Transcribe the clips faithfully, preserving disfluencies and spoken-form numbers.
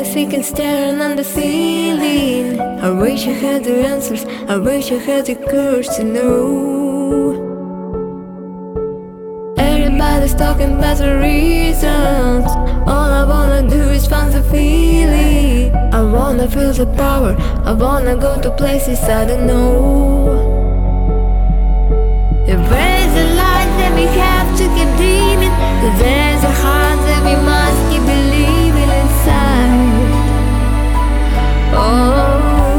the seeking, staring on the ceiling. I wish I had the answers, I wish I had the courage to know. Everybody's talking about the reasons. All I wanna do is find the feeling. I wanna feel the power, I wanna go to places I don't know. There's a light that we have to keep dreaming. There's a heart that we must keep believing inside. Oh,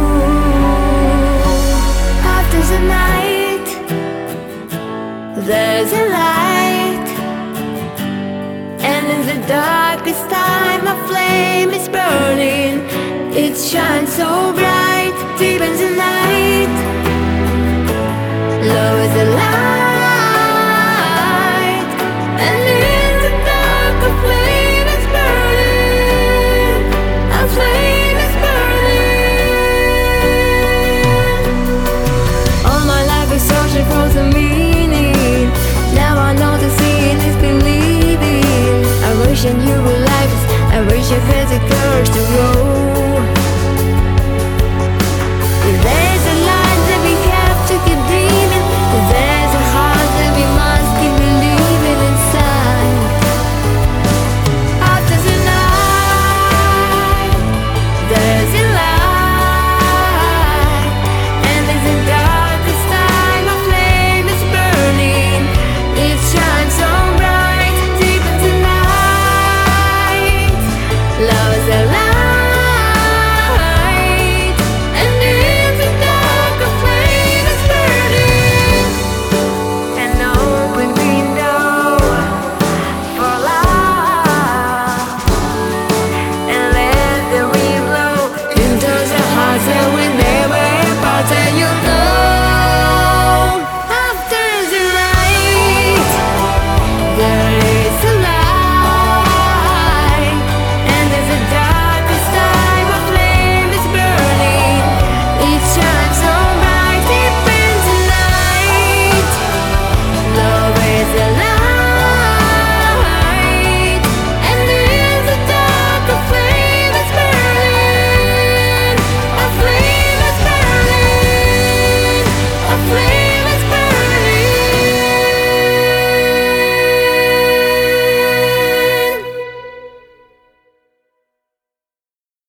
after the night, there's a light, and in the darkest time a flame is burning. It shines so bright, deep in the night. Love is a light, and in the dark a flame is burning. A flame is burning. All my life is searching for the meaning. Now I know the seeing is believing. I wish I knew what life is, I wish I had the courage to grow.